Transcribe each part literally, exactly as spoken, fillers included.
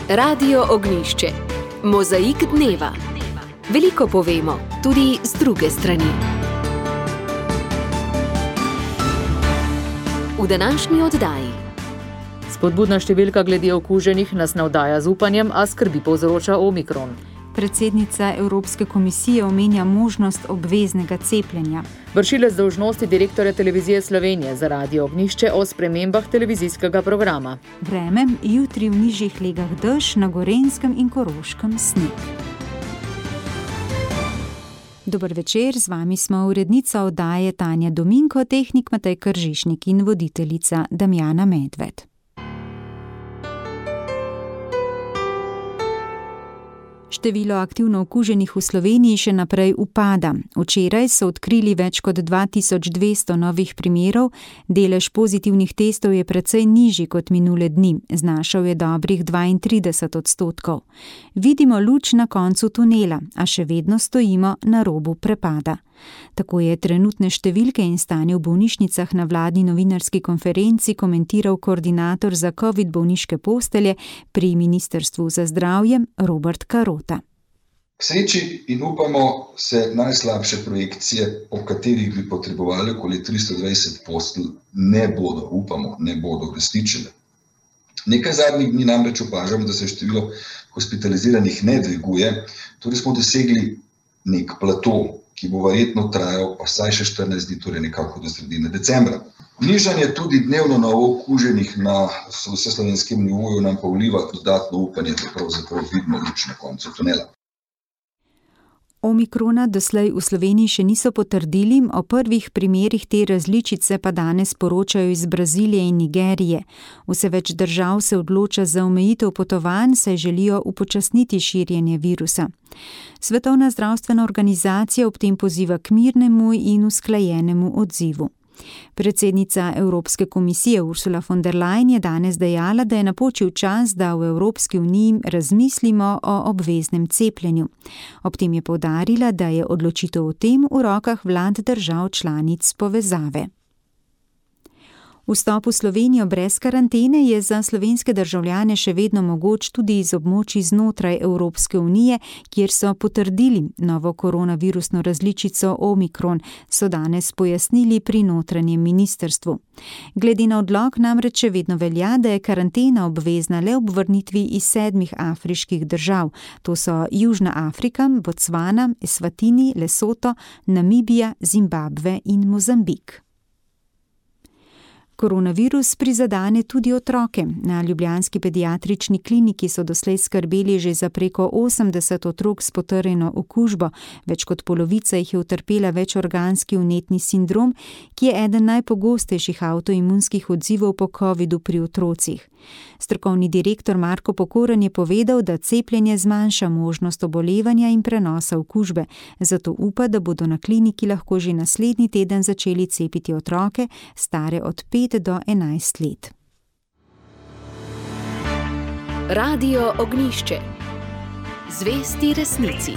Radio Ognjišče. Mozaik dneva. Veliko povemo, tudi z druge strani. V današnji oddaji. Spodbudna številka glede okuženih nas navdaja z upanjem, a skrbi povzroča omikron. Predsednica Evropske komisije omenja možnost obveznega cepljenja. Vršilec dolžnosti direktorja Televizije Slovenije za Radio Ognjišče o spremembah televizijskega programa. Vreme, jutri v nižjih legah dež, na Gorenjskem in Koroškem sneg. Dober večer, z vami smo urednica oddaje Tanja Dominko, tehnik Matej Kržišnik in voditeljica Damjana Medved. Število aktivno okuženih v Sloveniji še naprej upada. Včeraj so odkrili več kot dva tisoč dvesto novih primerov, delež pozitivnih testov je precej nižji kot minule dni, znašal je dobrih dvaintrideset odstotkov. Vidimo luč na koncu tunela, a še vedno stojimo na robu prepada. Tako je trenutne številke in stanje v bolnišnicah na vladni novinarski konferenci komentiral koordinator za covid bolniške postelje pri Ministrstvu za zdravje Robert Karota. K sreči in upamo se najslabše projekcije, po katerih bi potrebovali okoli tristo dvajset postelj, ne bodo, upamo, ne bodo uresničene. Nekaj zadnjih dni namreč opažamo, da se število hospitaliziranih ne dviguje, torej smo dosegli nek plato, ki bo verjetno trajal pa vsaj še štirinajst dni, torej nekako do sredine decembra. Nižanje tudi dnevno novo okuženih na vseslovenskem nivoju nam pa vliva dodatno upanje, da pravzaprav vidimo luč na koncu tunela. Omikrona doslej v Sloveniji še niso potrdili, o prvih primerih te različice pa danes poročajo iz Brazilije in Nigerije. Vse več držav se odloča za omejitev potovanj, saj želijo upočasniti širjenje virusa. Svetovna zdravstvena organizacija ob tem poziva k mirnemu in usklajenemu odzivu. Predsednica Evropske komisije Ursula von der Leyen je danes dejala, da je napočil čas, da v Evropski uniji razmislimo o obveznem cepljenju. Ob tem je poudarila, da je odločitev o tem v rokah vlad držav članic povezave. Vstop v Slovenijo brez karantene je za slovenske državljane še vedno mogoč tudi iz območij znotraj Evropske unije, kjer so potrdili novo koronavirusno različico omikron, so danes pojasnili pri notranjem ministrstvu. Glede na odlok namreč še vedno velja, da je karantena obvezna le ob vrnitvi iz sedmih afriških držav. To so Južna Afrika, Bocvana, Eswatini, Lesoto, Namibija, Zimbabve in Mozambik. Koronavirus prizadene tudi otroke. Na ljubljanski pediatrični kliniki so doslej skrbeli že za preko osemdeset otrok s potrjeno okužbo, več kot polovica jih je utrpela večorganski vnetni sindrom, ki je eden najpogostejših avtoimunskih odzivov po covidu pri otrocih. Strokovni direktor Marko Pokoren je povedal, da cepljenje zmanjša možnost obolevanja in prenosa okužbe, zato upa, da bodo na kliniki lahko že naslednji teden začeli cepiti otroke, stare od pet do enajst let. Radio Ognjišče. Zvesti resnici.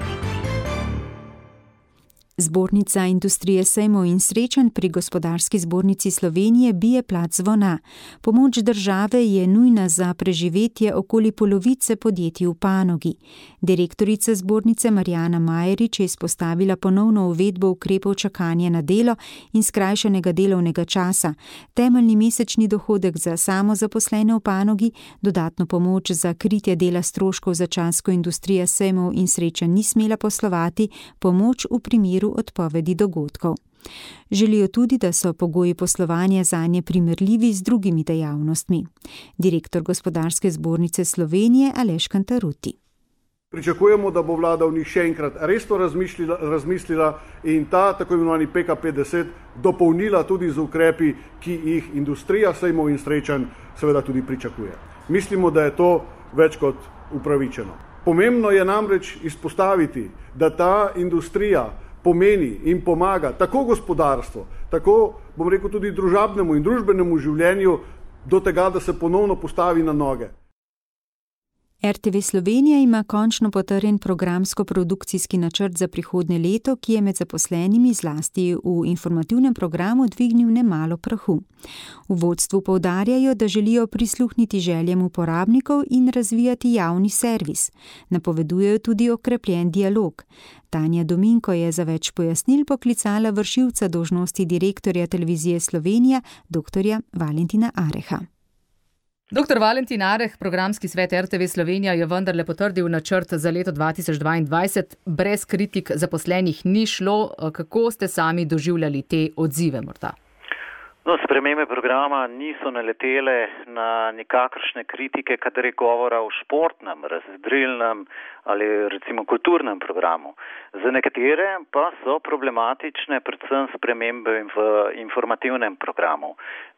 Zbornica industrije sejmov in srečanj pri Gospodarski zbornici Slovenije bije plat zvona. Pomoč države je nujna za preživetje okoli polovice podjetij v panogi. Direktorica zbornice Marjana Majerič je izpostavila ponovno uvedbo ukrepov čakanja na delo in skrajšanega delovnega časa, temeljni mesečni dohodek za samozaposlene v panogi, dodatno pomoč za kritje dela stroškov za čas, ko industrija sejmov in srečanj ni smela poslovati, pomoč v primeru odpovedi dogodkov. Želijo tudi, da so pogoji poslovanja zanje primerljivi z drugimi dejavnostmi. Direktor Gospodarske zbornice Slovenije Aleš Kantarutti. Pričakujemo, da bo vlada v njih še enkrat resno razmislila, razmislila in ta tako imenovani P K P deset dopolnila tudi z ukrepi, ki jih industrija sejmov in srečanj seveda tudi pričakuje. Mislimo, da je to več kot upravičeno. Pomembno je namreč izpostaviti, da ta industrija pomeni in pomaga tako gospodarstvo, tako, bom rekel, tudi družabnemu in družbenemu življenju do tega, da se ponovno postavi na noge. R T V Slovenija ima končno potrjen programsko-produkcijski načrt za prihodnje leto, ki je med zaposlenimi zlasti v informativnem programu dvignil nemalo prahu. V vodstvu poudarjajo, da želijo prisluhniti željem uporabnikov in razvijati javni servis. Napovedujejo tudi okrepljen dialog. Tanja Dominko je za več pojasnil poklicala vršilca dolžnosti direktorja Televizije Slovenija, doktorja Valentina Areha. Doktor Valentin Areh, programski svet R T V Slovenija je vendarle potrdil načrt za leto dva tisoč dvaindvajset. Brez kritik zaposlenih ni šlo. Kako ste sami doživljali te odzive morda? No, spremembe programa niso naletele na nikakršne kritike, kadar je govora o športnem, razvedrilnem ali recimo kulturnem programu. Za nekatere pa so problematične predvsem spremembe v informativnem programu.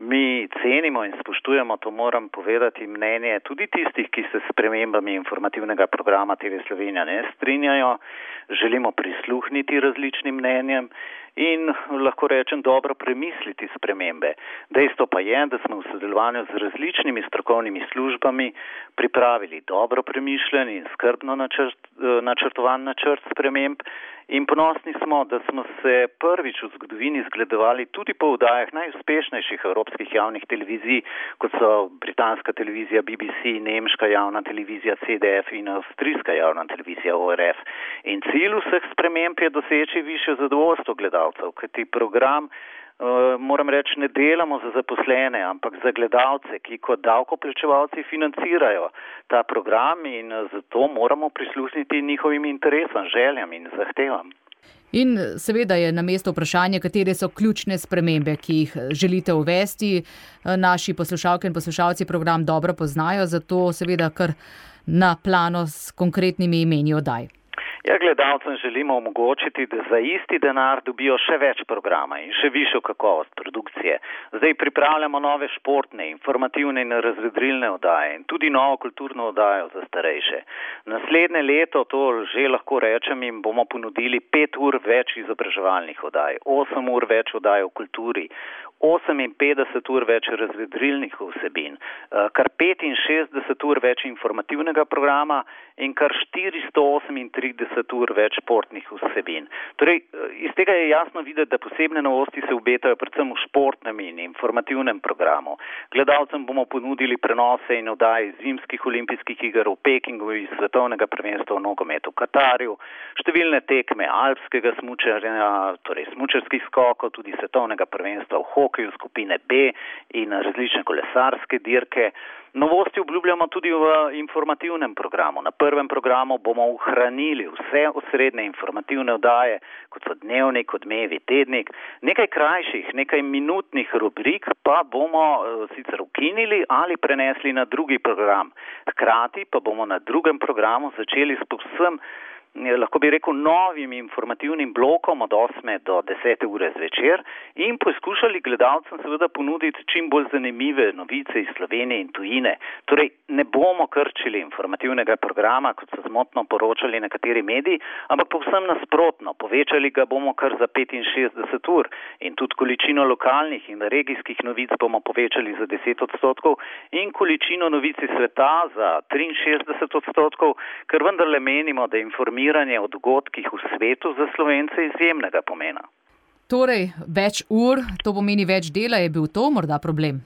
Mi cenimo in spoštujemo, to moram povedati, mnenje tudi tistih, ki se s spremembami informativnega programa T V Slovenija ne strinjajo. Želimo prisluhniti različnim mnenjem in lahko rečem dobro premisliti spremembe. Dejstvo pa je, da smo v sodelovanju z različnimi strokovnimi službami pripravili dobro premišljen in skrbno načrt, načrtovan načrt sprememb in ponosni smo, da smo se prvič v zgodovini zgledovali tudi po oddajah najuspešnejših evropskih javnih televizij, kot so britanska televizija B B C, nemška javna televizija C D F in avstrijska javna televizija O R F. In cilj vseh sprememb je doseči višje zadovoljstvo gledalcev, kajti program Uh, moram reči, ne delamo za zaposlene, ampak za gledalce, ki kot davkoplačevalci financirajo ta program in zato moramo prisluhniti njihovim interesom, željam in zahtevam. In seveda je na mesto vprašanje, katere so ključne spremembe, ki jih želite uvesti. Naši poslušalke in poslušalci program dobro poznajo, zato seveda kar na plano s konkretnimi imeni oddaj. Ja, gledalcem želimo omogočiti, da za isti denar dobijo še več programa in še višjo kakovost produkcije. Zdaj pripravljamo nove športne, informativne in razvedrilne oddaje in tudi novo kulturno oddajo za starejše. Naslednje leto, to že lahko rečem, jim bomo ponudili pet ur več izobraževalnih oddaj, osem ur več oddaj o kulturi, oseminpetdeset ur več razvedrilnih vsebin, kar petinšestdeset ur več informativnega programa in kar štiristo osemintrideset ur več športnih vsebin. Torej, iz tega je jasno videti, da posebne novosti se obetajo predvsem v športnem in informativnem programu. Gledalcem bomo ponudili prenose in oddaje zimskih olimpijskih iger v Pekingu iz svetovnega prvenstva v nogometu v Katarju, številne tekme alpskega smučarja, torej smučarskih skokov, tudi svetovnega prvenstva v hokeju skupine B in različne kolesarske dirke. Novosti obljubljamo tudi v informativnem programu. Na prvem programu bomo ohranili vse osrednje informativne oddaje, kot so Dnevnik, Odmevi, Tednik. Nekaj krajših, nekaj minutnih rubrik pa bomo sicer ukinili ali prenesli na drugi program. Hkrati pa bomo na drugem programu začeli s povsem, lahko bi rekel, novim informativnim blokom od osme do desete ure zvečer in poskušali gledalcem seveda ponuditi čim bolj zanimive novice iz Slovenije in tujine. Torej, ne bomo krčili informativnega programa, kot so zmotno poročali nekateri mediji, ampak povsem nasprotno. Povečali ga bomo kar za petinšestdeset ur in tudi količino lokalnih in regijskih novic bomo povečali za deset odstotkov in količino novic iz sveta za triinšestdeset odstotkov, ker vendarle menimo, da informiranje o dogodkih v svetu za Slovence izjemnega pomena. Torej, več ur, to pomeni več dela, je bil to morda problem?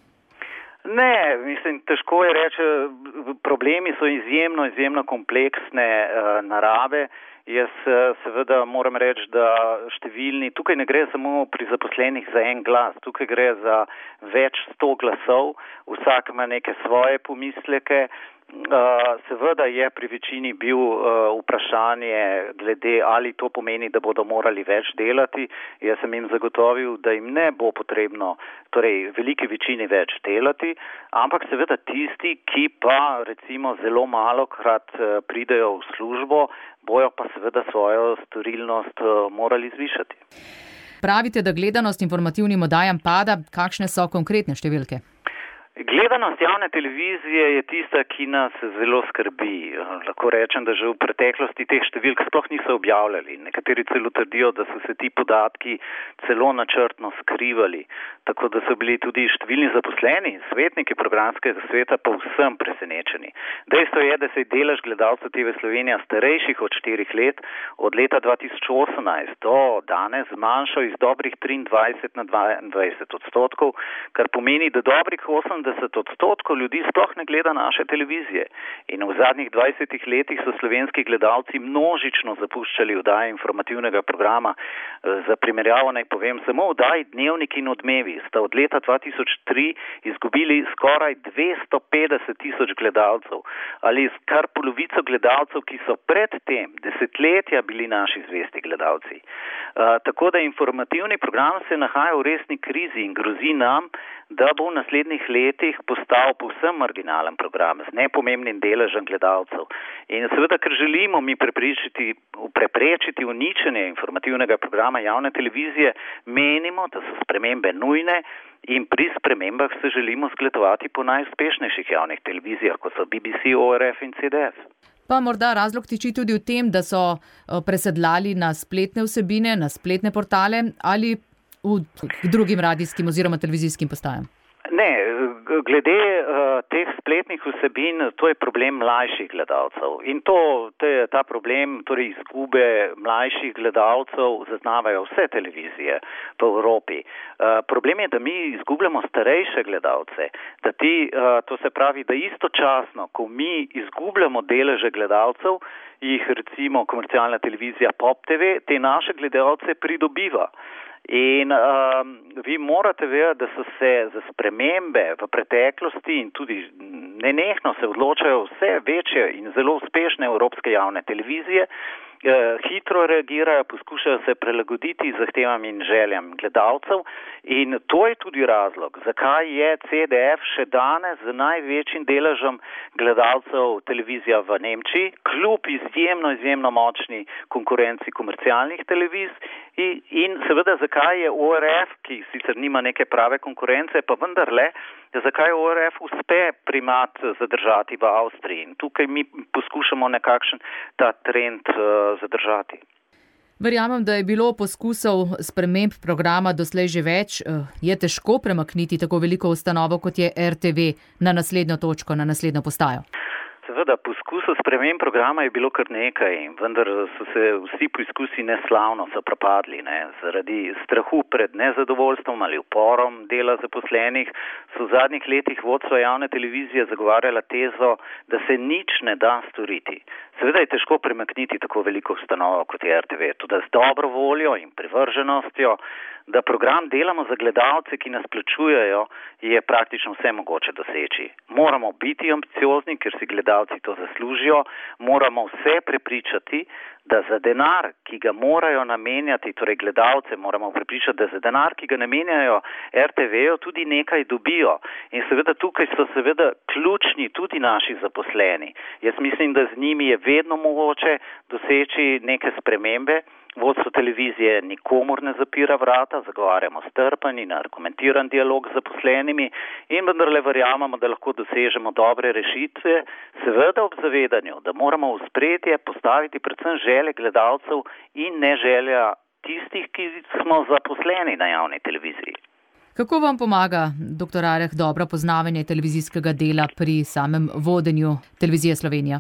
Ne, mislim, težko je reči, problemi so izjemno, izjemno kompleksne uh, narave. Jaz seveda moram reči, da številni, tukaj ne gre samo pri zaposlenih za en glas, tukaj gre za več sto glasov, vsak ima neke svoje pomisleke. Uh, seveda je pri večini bil uh, vprašanje glede, ali to pomeni, da bodo morali več delati. Jaz sem jim zagotovil, da jim ne bo potrebno, torej veliki večini več delati, ampak seveda tisti, ki pa recimo zelo malokrat uh, pridejo v službo, bojo pa seveda svojo storilnost uh, morali zvišati. Pravite, da gledanost informativnim oddajam pada. Kakšne so konkretne številke? Gledanost javne televizije je tista, ki nas zelo skrbi. Lahko rečem, da že v preteklosti teh številk sploh niso objavljali. Nekateri celo trdijo, da so se ti podatki celo načrtno skrivali. Tako da so bili tudi številni zaposleni, svetniki programskega sveta povsem presenečeni. Dejstvo je, da se je delež gledalcev T V Slovenija starejših od štirih let od leta dva tisoč osemnajst do danes zmanjšal iz dobrih triindvajset na dvaindvajset odstotkov, kar pomeni, da dobrih osemdeset odstotkov ljudi sploh ne gleda naše televizije. In v zadnjih dvajsetih letih so slovenski gledalci množično zapuščali oddaje informativnega programa. Za primerjavo naj povem, samo oddaji Dnevnik in Odmevi sta od leta dva tisoč tri izgubili skoraj dvesto petdeset tisoč gledalcev, ali kar polovico gledalcev, ki so pred tem desetletja bili naši zvesti gledalci. Uh, tako da informativni program se nahaja v resni krizi in grozi nam, da bo v naslednjih letih postal povsem marginalen program z nepomembnim deležem gledalcev. In seveda, ker želimo mi preprečiti, preprečiti uničenje informativnega programa javne televizije, menimo, da so spremembe nujne in pri spremembah se želimo zgledovati po najuspešnejših javnih televizijah, kot so B B C, O R F in C D F. Pa morda razlog tiči tudi v tem, da so presedlali na spletne vsebine, na spletne portale ali v drugim radijskim oziroma televizijskim postajam? Ne, glede uh, teh spletnih vsebin, to je problem mlajših gledalcev. In to, te, ta problem, torej izgube mlajših gledalcev, zaznavajo vse televizije po Evropi. Uh, problem je, da mi izgubljamo starejše gledalce. Da ti, uh, to se pravi, da istočasno, ko mi izgubljamo deleže gledalcev, jih recimo komercialna televizija Pop T V, te naše gledalce pridobiva. In um, vi morate vedeti, da so se za spremembe v preteklosti in tudi nenehno se odločajo vse večje in zelo uspešne evropske javne televizije, eh, hitro reagirajo, poskušajo se prilagoditi zahtevam in željam gledalcev in to je tudi razlog, zakaj je C D F še danes z največjim deležem gledalcev televizija v Nemčiji, kljub izjemno, izjemno močni konkurenci komercialnih televizij. In, in seveda, zakaj je O R F, ki sicer nima neke prave konkurence, pa vendarle, zakaj O R F uspe primat zadržati v Avstriji. In tukaj mi poskušamo nekakšen ta trend uh, zadržati. Verjamem, da je bilo poskusov sprememb programa doslej že več. Je težko premakniti tako veliko ustanovo, kot je R T V, na naslednjo točko, na naslednjo postajo? Seveda, poskusov sprememb programa je bilo kar nekaj, vendar so se vsi poskusi neslavno so propadli, ne. Zaradi strahu pred nezadovoljstvom ali uporom dela zaposlenih so v zadnjih letih vodstvo javne televizije zagovarjala tezo, da se nič ne da storiti. Seveda je težko premakniti tako veliko ustanovo kot je R T V, tudi z dobro voljo in privrženostjo, da program delamo za gledalce, ki nas plačujejo, je praktično vse mogoče doseči. Moramo biti ambiciozni, ker si gledalci to zaslužijo, moramo vse prepričati, da za denar, ki ga morajo namenjati, torej gledalce moramo prepričati, da za denar, ki ga namenjajo R T V-ju, tudi nekaj dobijo. In seveda tukaj so seveda ključni tudi naši zaposleni. Jaz mislim, da z njimi je vedno mogoče doseči neke spremembe. Vodstvo televizije nikomur ne zapira vrata, zagovarjamo strpen in argumentiran dialog z zaposlenimi in vendarle verjamemo, da lahko dosežemo dobre rešitve, seveda ob zavedanju, da moramo v ospredje postaviti predvsem želje gledalcev in ne želja tistih, ki smo zaposleni na javni televiziji. Kako vam pomaga, doktor Areh, dobro poznavanje televizijskega dela pri samem vodenju Televizije Slovenija?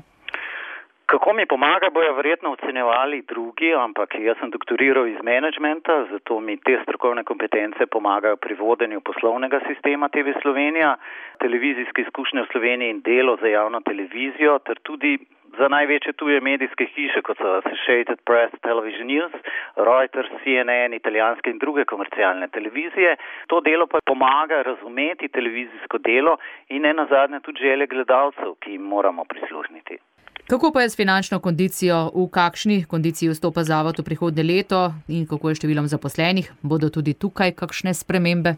Kako mi pomaga, bojo verjetno ocenjevali drugi, ampak jaz sem doktoriral iz menedžmenta, zato mi te strokovne kompetence pomagajo pri vodenju poslovnega sistema T V Slovenija, televizijske izkušnje v Sloveniji in delo za javno televizijo, ter tudi za največje tuje medijske hiše, kot so Associated Press, Television News, Reuters, C N N, italijanske in druge komercialne televizije. To delo pa pomaga razumeti televizijsko delo in ne nazadnje tudi želje gledalcev, ki jim moramo prisluhniti. Kako pa je s finančno kondicijo, v kakšni kondiciji vstopa zavod v prihodnje leto in kako je številom zaposlenih? Bodo tudi tukaj kakšne spremembe?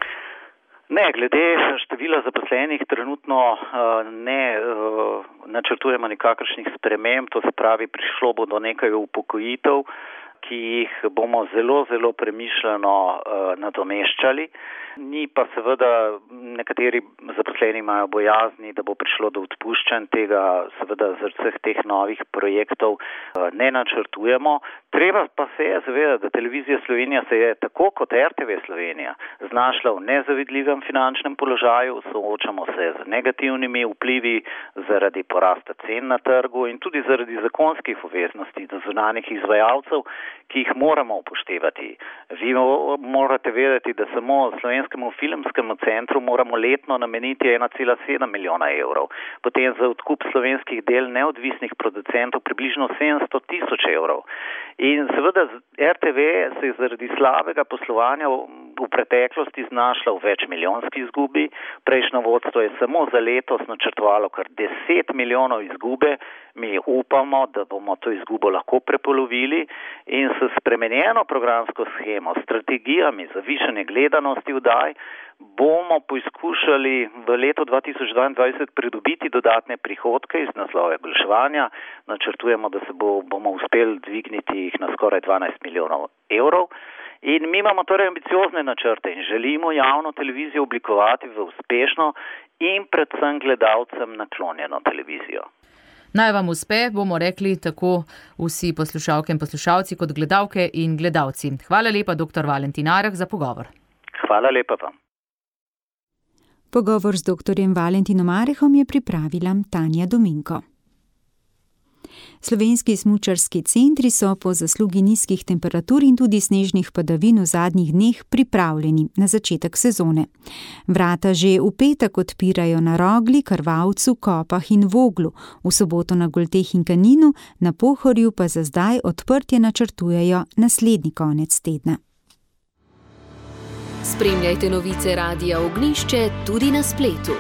Ne, glede števila zaposlenih trenutno uh, ne uh, načrtujemo nikakršnih sprememb, to se pravi, prišlo bo do nekaj upokojitev. ki jih bomo zelo, zelo premišljeno uh, nadomeščali. Ni pa seveda, nekateri zaposleni imajo bojazni, da bo prišlo do odpuščanj, tega seveda z vseh teh novih projektov ne načrtujemo. Treba pa se je zavedati, da Televizija Slovenija se je tako kot R T V Slovenija znašla v nezavidljivem finančnem položaju, soočamo se z negativnimi vplivi zaradi porasta cen na trgu in tudi zaradi zakonskih obveznosti do zunanjih izvajalcev, ki jih moramo upoštevati. Vi morate vedeti, da samo Slovenskemu filmskemu centru moramo letno nameniti ena cela sedem milijona evrov. Potem za odkup slovenskih del neodvisnih producentov približno sedemsto tisoč evrov. In seveda R T V se je zaradi slabega poslovanja v preteklosti znašla v več milijonski izgubi. Prejšnjo vodstvo je samo za letos načrtovalo kar deset milijonov izgube. Mi upamo, da bomo to izgubo lahko prepolovili in s spremenjeno programsko shemo, strategijami za višanje gledanosti vdaj, bomo poizkušali v letu dva tisoč dvaindvajset pridobiti dodatne prihodke iz naslova oglaševanja. Načrtujemo, da se bo, bomo uspeli dvigniti jih na skoraj dvanajst milijonov evrov. In mi imamo torej ambiciozne načrte in želimo javno televizijo oblikovati v uspešno in predvsem gledalcem naklonjeno televizijo. Naj vam uspe, bomo rekli tako vsi poslušalke in poslušalci kot gledalke in gledalci. Hvala lepa, doktor Valentin Areh, za pogovor. Hvala lepa vam. Pogovor z doktorjem Valentinom Arehom je pripravila Tanja Dominko. Slovenski smučarski centri so po zaslugi nizkih temperatur in tudi snežnih padavin v zadnjih dneh pripravljeni na začetek sezone. Vrata že v petek odpirajo na Rogli, Krvavcu, Kopah in Voglu, v soboto na Golteh in Kaninu, na Pohorju pa za zdaj odprtje načrtujejo naslednji konec tedna. Spremljajte novice Radia Ognjišče tudi na spletu.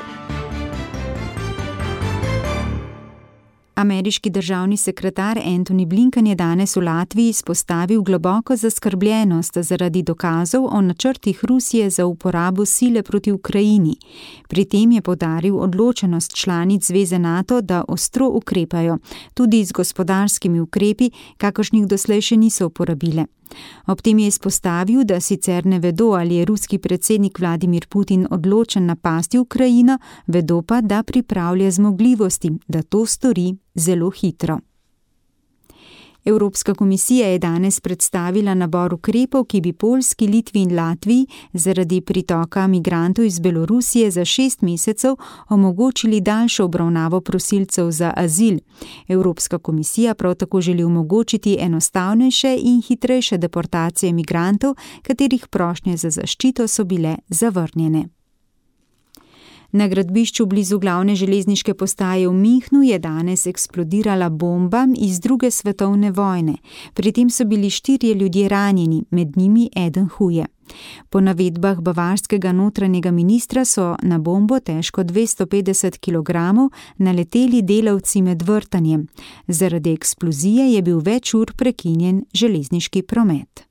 Ameriški državni sekretar Antony Blinken je danes v Latviji izpostavil globoko zaskrbljenost zaradi dokazov o načrtih Rusije za uporabo sile proti Ukrajini. Pri tem je poudaril odločenost članic Zveze NATO, da ostro ukrepajo, tudi z gospodarskimi ukrepi, kakršnih doslej še niso uporabile. Ob tem je izpostavil, da sicer ne vedo, ali je ruski predsednik Vladimir Putin odločen napasti Ukrajino, vedo pa, da pripravlja zmogljivosti, da to stori zelo hitro. Evropska komisija je danes predstavila nabor ukrepov, ki bi Poljski, Litvi in Latviji zaradi pritoka migrantov iz Belorusije za šest mesecev omogočili daljšo obravnavo prosilcev za azil. Evropska komisija prav tako želi omogočiti enostavnejše in hitrejše deportacije migrantov, katerih prošnje za zaščito so bile zavrnjene. Na gradbišču blizu glavne železniške postaje v Minhnu je danes eksplodirala bomba iz druge svetovne vojne. Pri tem so bili štirje ljudje ranjeni, med njimi eden huje. Po navedbah bavarskega notranjega ministra so na bombo težko dvesto petdeset kilogramov naleteli delavci med vrtanjem. Zaradi eksplozije je bil več ur prekinjen železniški promet.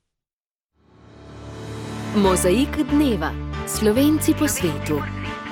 Mozaik dneva. Slovenci po svetu.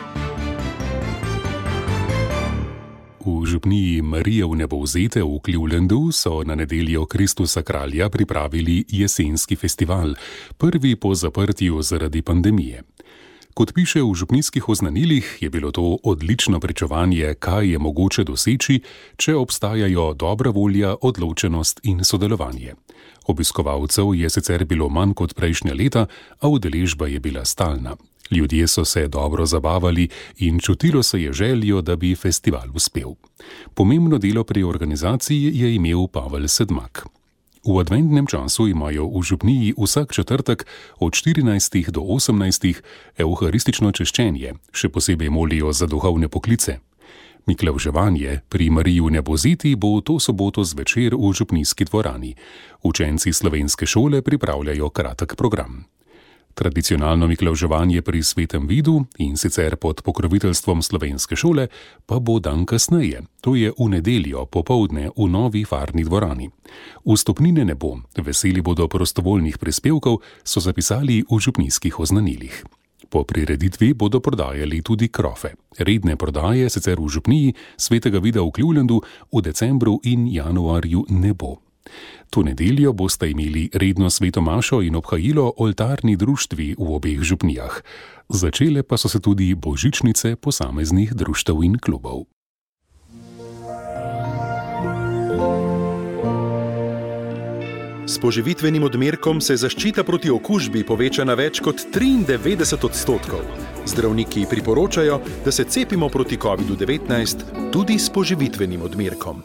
V župniji Marije Vnebovzete v Clevelandu so na nedeljo Kristusa kralja pripravili jesenski festival, prvi po zaprtju zaradi pandemije. Kot piše v župnijskih oznanilih, je bilo to odlično pričevanje, kaj je mogoče doseči, če obstajajo dobra volja, odločenost in sodelovanje. Obiskovalcev je sicer bilo manj kot prejšnja leta, a udeležba je bila stalna. Ljudje so se dobro zabavali in čutilo se je željo, da bi festival uspel. Pomembno delo pri organizaciji je imel Pavel Sedmak. V adventnem času imajo v župniji vsak četrtek od štirinajstih do osemnajstih evharistično češčenje, še posebej molijo za duhovne poklice. Miklavževanje pri Mariji Vnebovzeti bo to soboto zvečer v župnijski dvorani. Učenci slovenske šole pripravljajo kratek program. Tradicionalno miklavževanje pri Svetem Vidu, in sicer pod pokroviteljstvom slovenske šole, pa bo dan kasneje, to je v nedeljo popoldne v novi farni dvorani. Vstopnine ne bo, veseli bodo prostovoljnih prispevkov, so zapisali v župnijskih oznanilih. Po prireditvi bodo prodajali tudi krofe. Redne prodaje sicer v župniji Svetega Vida v Clevelandu v decembru in januarju ne bo. To nedeljo boste imeli redno svetomašo in obhajilo oltarni društvi v obeh župnijah. Začele pa so se tudi božičnice posameznih društev in klubov. S poživitvenim odmerkom se zaščita proti okužbi poveča na več kot triindevetdeset odstotkov. Zdravniki priporočajo, da se cepimo proti kovidu devetnajst tudi s poživitvenim odmerkom.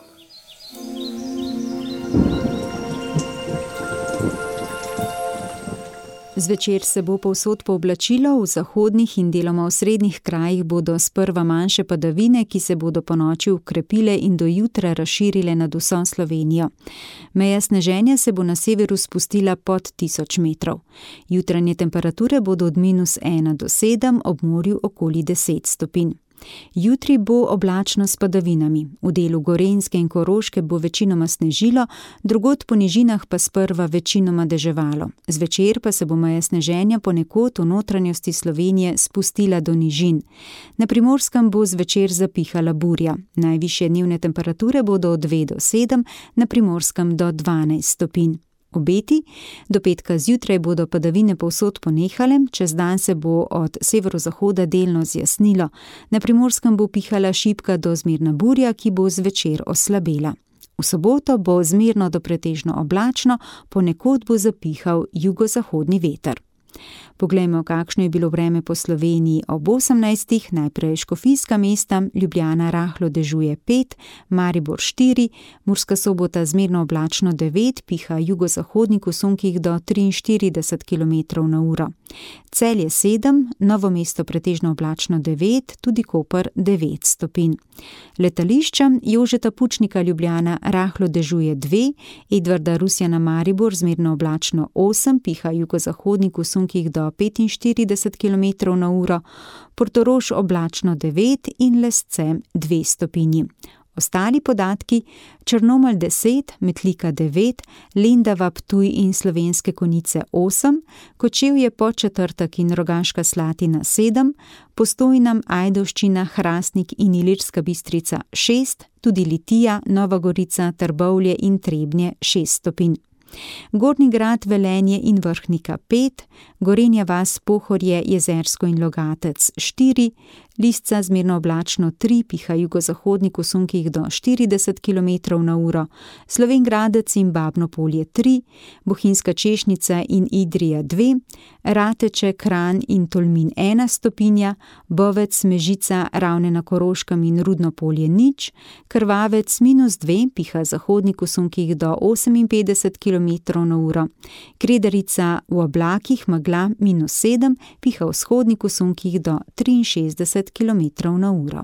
Zvečer se bo povsod pooblačilo, v zahodnih in deloma v srednjih krajih bodo sprva manjše padavine, ki se bodo ponoči ukrepile in do jutra razširile nad vso Slovenijo. Meja sneženja se bo na severu spustila pod tisoč metrov. Jutranje temperature bodo od minus ena do sedem, ob morju okoli deset stopinj. Jutri bo oblačno s padavinami. V delu Gorenjske in Koroške bo večinoma snežilo, drugod po nižinah pa sprva večinoma deževalo. Zvečer pa se bo meja sneženja ponekod v notranjosti Slovenije spustila do nižin. Na Primorskem bo zvečer zapihala burja. Najvišje dnevne temperature bodo od dve do sedem, na Primorskem do dvanajst stopinj. Obeti, do petka zjutraj bodo padavine povsod ponehale, čez dan se bo od severozahoda delno zjasnilo. Na Primorskem bo pihala šibka do zmerna burja, ki bo zvečer oslabela. V soboto bo zmerno do pretežno oblačno, ponekod bo zapihal jugozahodni veter. Poglejmo, kakšno je bilo vreme po Sloveniji ob osemnajstih, najprej škofijska mesta, Ljubljana rahlo dežuje pet, Maribor štiri, Murska Sobota zmerno oblačno devet, piha jugozahodnik v sunkih do triinštirideset kilometrov na uro. Celje sedem, Novo mesto pretežno oblačno devet, tudi Koper devet stopinj. Letališča Jožeta Pučnika Ljubljana rahlo dežuje dve, Edvarda Rusjana Maribor zmerno oblačno osem, piha jugozahodnik v sunkih do petinštirideset kilometrov na uro, Portorož oblačno devet in Lesce dve stopinji. Ostali podatki: Črnomelj deset, Metlika devet, Lendava, Ptuj in Slovenske Konjice osem, Kočevje, Podčetrtek in Rogaška Slatina sedem, Postojna, Ajdovščina, Hrastnik in Ilirska Bistrica šest, tudi Litija, Nova Gorica, Trbovlje in Trebnje šest stopinj. Gornji Grad, Velenje in Vrhnika pet, Gorenja vas, Pohorje, Jezersko in Logatec štiri, Lisca zmerno oblačno tri, piha jugozahodnik v sunkih do štirideset kilometrov na uro, Slovenj Gradec in Babno Polje tri, Bohinjska Češnica in Idrija dve, Rateče, Kranj in Tolmin ena stopinja, Bovec, Mežica, Ravne na Koroškem in Rudno Polje nič, Krvavec minus dve, piha zahodnik v sunkih do oseminpetdeset kilometrov na uro, Kredarica v oblakih, megla minus sedem, piha vzhodnik v sunkih do triinšestdeset kilometrov na uro.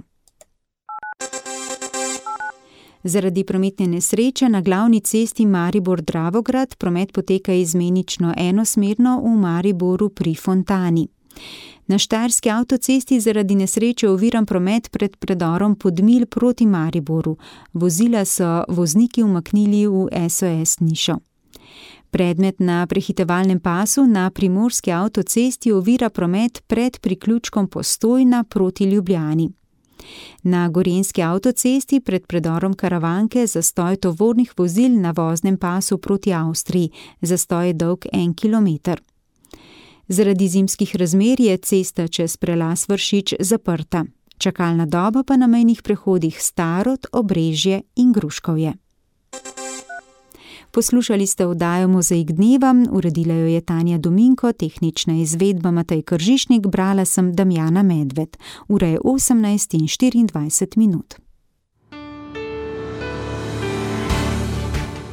Zaradi prometne nesreče na glavni cesti Maribor-Dravograd promet poteka izmenično enosmerno v Mariboru pri Fontani. Na štajerski avtocesti zaradi nesreče oviran promet pred predorom Podmilj proti Mariboru. Vozila so vozniki umaknili v S O S Nišo. Predmet na prehitevalnem pasu na primorski avtocesti ovira promet pred priključkom Postojna proti Ljubljani. Na gorenjski avtocesti pred predorom Karavanke zastoj tovornih vozil na voznem pasu proti Avstriji, zastoj je dolg en kilometer. Zaradi zimskih razmer je cesta čez prelaz Vršič zaprta. Čakalna doba pa na mejnih prehodih Starod, Obrežje in Gruškovje. Poslušali ste oddajo Mozaik dneva, uredila jo je Tanja Dominko, tehnična izvedba Matej Kržišnik, brala sem Damjana Medved. Ura je osemnajst in štiriindvajset minut.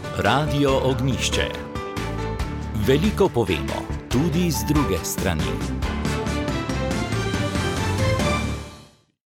Radio Ognjišče. Veliko povemo, tudi z druge strani.